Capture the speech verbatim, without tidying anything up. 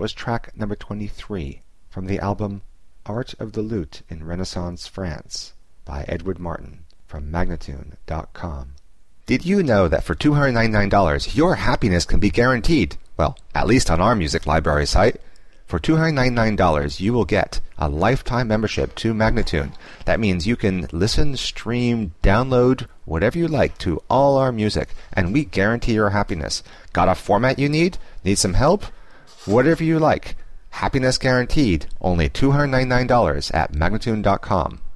That was track number twenty-three from the album Art of the Lute in Renaissance France by Edward Martin from Magnatune dot com. Did you know that for two hundred ninety-nine dollars your happiness can be guaranteed? Well, at least on our music library site. For two hundred ninety-nine dollars you will get a lifetime membership to Magnatune. That means you can listen, stream, download, whatever you like to all our music, and we guarantee your happiness. Got a format you need? Need some help? Whatever you like. Happiness guaranteed. Only two hundred ninety-nine dollars at Magnatune dot com.